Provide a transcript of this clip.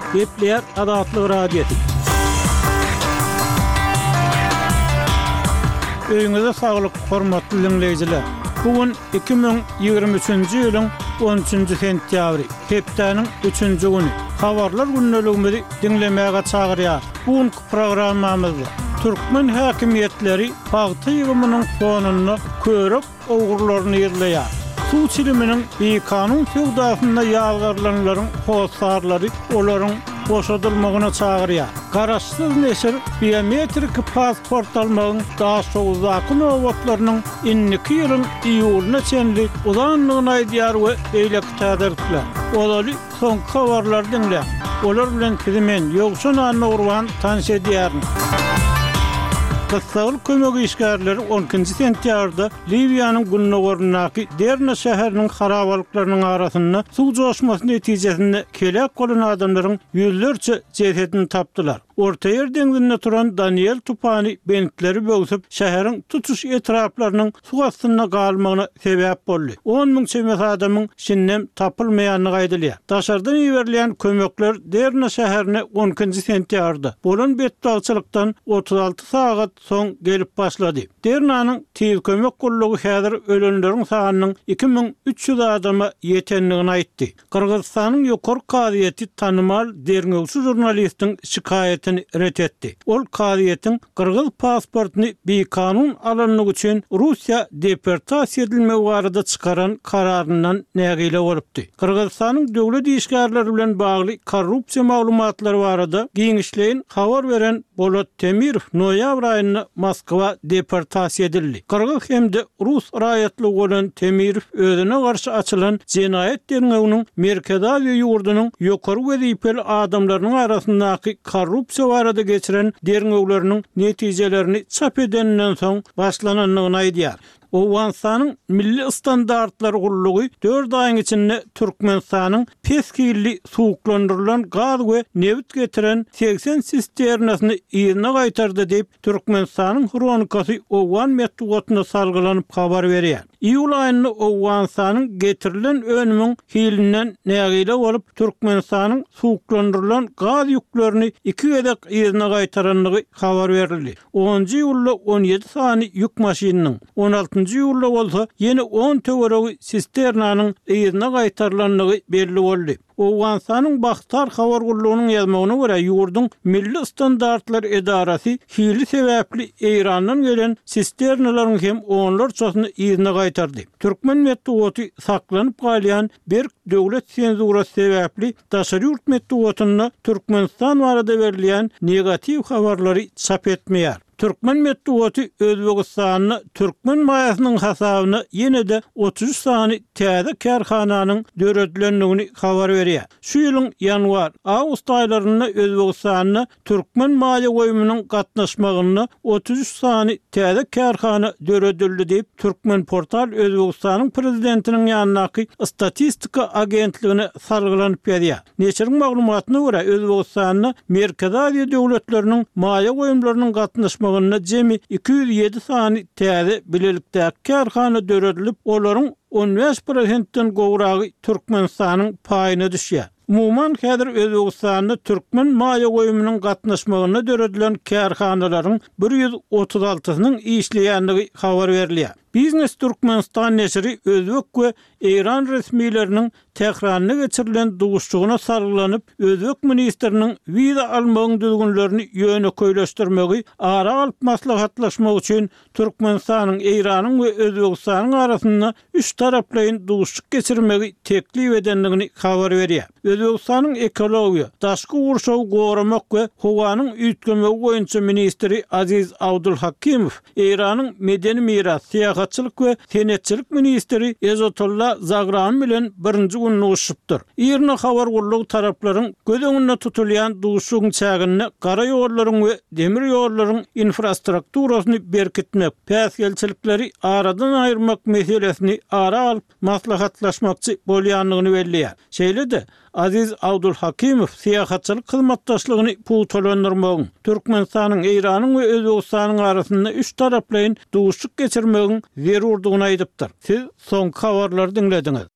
Gepler Adatlyk radiosu. Öýüňize saglyk, hormatly dinleýijiler. Bugün 2023-nji ýylyň 13-nji sentýabry, hepdeniň 3-nji güni. Habarlar günneligimizi dinlemäge çagyrýar. Bugünkü programmamyzda Türkmen häkimetleri paýta ýygymynyň fonuna körek owgurlaryny ýerleýär. Suw çiliminiň kanun feodalynda ýalgarlanlaryň hosarlary olaryň boşadylmagyna çagyrýar. Garaşsyz neşir biometrik pasport almagyň daha soň zakyn owatlarynyň inniki ýylyň iýulyna çenli uzanlygyny aýdýar we eýlek täderler. Olary soňky habarlar dinle. Olar bilen kizimen ýogşan anna urwan tanış edýär. Kısaul kömegi işgärleri 12-nji sentýabrda Libiýanyň günnägörnäki Derna şäheriniň harabalyklarynyň arasynda suw joşmasy netijesinde kelek bolan adamlaryň ýüzlerçe cesetini tapdylar. Orta yer deňizinde turan Daniel Tupani bentleri böwsüp şäheriň tutuş etraplarynyň suw astyna galmagyna sebäp boldy. 10.000 çemes adamyň şinnem tapylmaýanyny gaýdylýar. Daşardan ýeberilýän kömekler Derna şäherine 12-nji sentýabrda bolan betdagçylykdan 36 sagat soň gelip başlady. Dernanyň tiýiz kömek gollugy häzir ölenleriň sanynyň 2300 adama ýetenligini aýtdy. Kyrgyzstanyň ýokary kaziýeti tanymal derňöwçi jurnalistiň şikaýetini ret etdi. Ol kaziýetiň Kyrgyz pasportuny bekanun alanyny üçin Russiýa deportasiýa edilmegi barada çykaran kararyndan nägile bolupdy. Kyrgyzstanyň döwlet işgärleri bilen bagly korrupsiýa maglumatlary barada giňişleýin habar beren Bolat Temirov noýabr aýynda Moskwa deportasiýa edildi. Kyrgyz hemde Rus raýatlygy bolan Temirov özüne garşy açylan jenaýet derňeginiň Merkezawy ýurdunyň ýokary wezipeli adamlarynyň arasyndaky korrupsiýa barada geçiren derňegleriniň netijelerini çap edenden soň başlananyny aýdýar. Owgaňstanyň milli standartlary gurulugy 4 aýyň içinde Türkmenistanyň peskilli suwuklandyrylan gaz we neft getiren 80 sisternasyny ýerine gaýtardy diýip Türkmenistanyň kronikasy Owgan metdugatyna salgylanyp habar berýär. Iýul aýynda Owganstanyň getirilen önümiň hilinden nägile bolup Türkmenistanyň suwuklandyrylan gaz ýüklerini 2 gedek ýerine gaýtaranlygy habar berildi. 10-njy ýylda 17 sany ýük maşynynyň 16-njy ýylda bolsa ýene 10 töweregi sisternanyň ýerine gaýtarylanlygy belli boldy. Owganstanyň Baxtar habar gurulugynyň ýazmagyna görä ýurdun milli standartlar edarasy hili sebäpli Eýrandan gelen sisternalaryň hem onlarçasyny ýerine gaýtardy. Türkmen metdugaty saklanyp galýan bir döwlet senzurasy sebäpli daşary ýurt metdugatyna Türkmenistan barada berilýän negativ habarlary çap etmeýär. Türkmen metdugaty Özbegistanyny Türkmen maýasynyň hasabyna ýene-de 33 sany täze karhananyň döredlenligini habar berýär. Şu ýylyň ýanwar, awgust aýlaryna Özbegistanyny Türkmen maýa goýumynyň gatnaşmagyny 33 sany täze karhana döredildi diýip Türkmen portal Özbegistanyň prezidentiniň ýanynaky statistika agentligine salgylanyp berýär. Neçiriň maglumatyna görä Özbegistanyny Merkezawy döwletleriniň maýa goýumlarynyň gatnaşmagyny jemi 207 sany täze bilelikdäki karhana döredilip, olaryň 15%-den gowragy Türkmenistanyň paýyna düşýär. Umuman häzir Özbegistanyny Türkmen maýa goýumynyň gatnaşmagyna döredilen karhanalaryň 136-synyň işleýänligi habar berilýär. Biznes Türkmenistan neşri Özbek we Eýran resmiýetleriniň tehranlyna geçirilen duguşçugyna sargylanyp, Özbek ministriniň wiza almagyň düzgünlerini ýöne köýleşdirmegi, ara alyp maslahatlaşmak üçin Türkmenistanyň, Eýranyň we Özbegistanyň arasynda 3 taraplyň duguşçuk geçirmegi teklip edenligini habar berýär. Özbegistanyň ekologiýa, daşky gurşawy goramak we howanyň üýtgemegi goýunça ministri Aziz Abdulhakimov, Eýranyň medeni miras, syýahatçylyk we senetçilik ministri Ezatullah Zagran bilen birinji günni uşupdyr. Ýerine habar gurulugy taraplaryň göz öňünde tutulýan duguşçugyň çägini gara ýollaryň we demir ýollaryň infrastrukturasyny berkitmek, päsgelçilikleri aradan aýyrmak meselesini ara alyp maslahatlaşmakçy bolýanlygyny belliýär. Şeýle-de Aziz Abdulhakimov syýahatçylyk hyzmatdaşlygyny puwtalandyrmagyň, Türkmenistanyň, Eýranyň we Özbegistanyň arasynda 3 taraplyň duguşçuk geçirmegiň zerurdygyny aýdypdyr. Siz soňky habarlary dinlediňiz.